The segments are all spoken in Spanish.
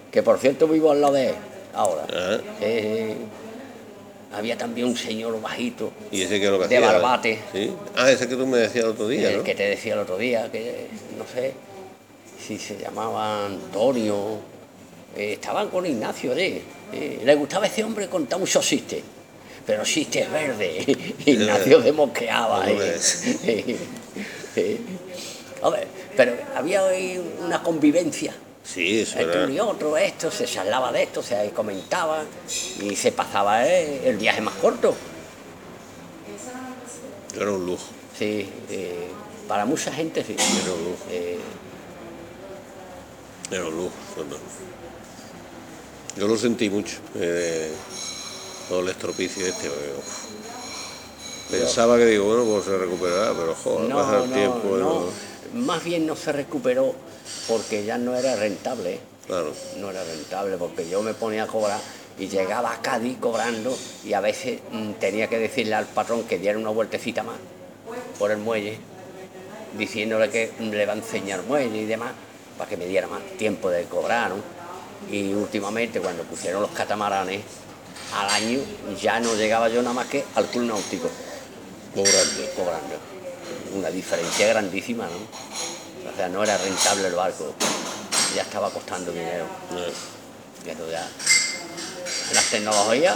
que por cierto vivo al lado de él ahora. Ah, Había también un señor bajito, ¿y ese qué es lo que de hacía? Barbate, ¿Sí? Ah, ese que tú me decías el otro día, el ¿no? que te decía el otro día, que no sé si se llamaba Antonio, estaban con Ignacio allí. Le gustaba ese hombre contar muchos chistes, pero chistes verdes. Ignacio se mosqueaba. ¿Cómo es? Hombre, pero había ahí una convivencia Sí, eso entre era. uno y otro, esto, se charlaba de esto, se comentaba y se pasaba el viaje más corto. Era un lujo. Sí, para mucha gente sí. Era un lujo. Eh, Era un lujo. Yo lo sentí mucho. Todo el estropicio este. Pensaba que digo, bueno, pues se recuperará, pero joder, pasa el tiempo. no, más bien no se recuperó porque ya no era rentable. Claro. No era rentable porque yo me ponía a cobrar y llegaba a Cádiz cobrando y a veces tenía que decirle al patrón que diera una vueltecita más por el muelle, diciéndole que le va a enseñar muelle y demás para que me diera más tiempo de cobrar, ¿no? Y últimamente cuando pusieron los catamaranes al año ya no llegaba yo nada más que al club náutico cobrando una diferencia grandísima, ¿no? O sea, no era rentable el barco, ya estaba costando dinero. Y eso ya, las tecnologías.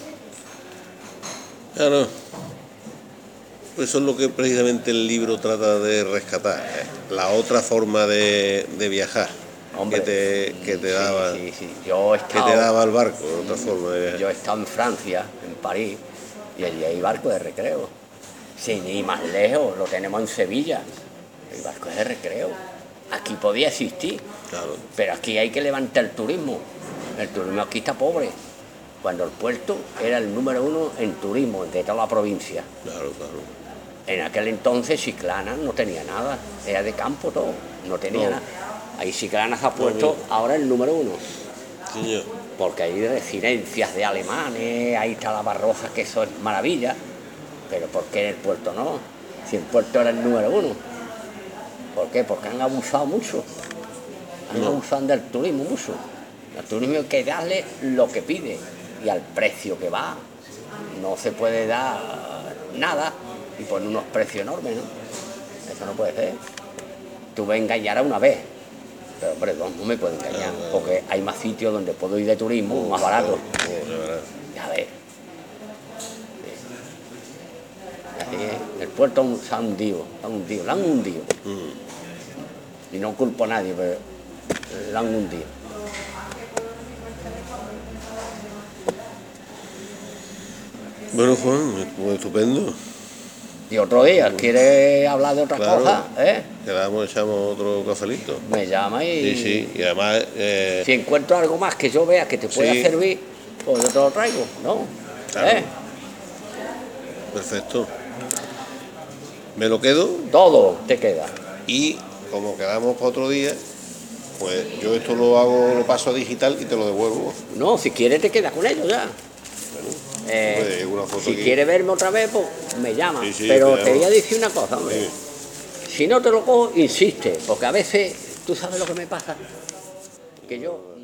Claro. Pues eso es lo que precisamente el libro trata de rescatar, la otra forma de viajar. Hombre, que te daba, sí. Yo he que estado, te daba el barco, otra forma de viajar. yo he estado en Francia, en París, y allí hay barcos de recreo. Sin ir más lejos, lo tenemos en Sevilla. Hay barcos de recreo. Aquí podía existir, Claro. pero aquí hay que levantar el turismo. El turismo aquí está pobre. Cuando el puerto era el número 1 en turismo de toda la provincia. Claro. En aquel entonces Chiclana no tenía nada, era de campo todo, no tenía nada. Ahí Chiclana se ha puesto ahora el número 1, Señor. porque hay residencias de alemanes, ahí está la Barroja, que eso es maravilla, pero ¿por qué en el puerto no? Si el puerto era el número 1. ¿Por qué? Porque han abusado mucho, abusado del turismo mucho. El turismo hay que darle lo que pide y al precio que va. No se puede dar nada y poner unos precios enormes, ¿no? Eso no puede ser. Tú me engañarás una vez, pero hombre, no me puedes engañar, porque hay más sitios donde puedo ir de turismo más barato. Ya ves. Así es. El puerto se ha hundido, lo han hundido. Y no culpo a nadie, pero lo han hundido. Bueno, Juan, pues estupendo. Y otro día, ¿quieres hablar de otra Claro. cosa? Quedamos, echamos otro cafelito. Me llama y Sí, y además, si encuentro algo más que yo vea que te pueda Sí. servir, pues yo te lo traigo, ¿no? Claro. Perfecto. Me lo quedo Todo te queda. y como quedamos para otro día, pues yo esto lo hago, lo paso a digital y te lo devuelvo. No, si quieres te quedas con ellos ya. Pues, una foto Si aquí. quieres verme otra vez, pues me llama. Sí, Pero te te voy llamo. a decir una cosa, hombre. Sí. Si no te lo cojo, insiste, porque a veces, ¿tú sabes lo que me pasa? Que yo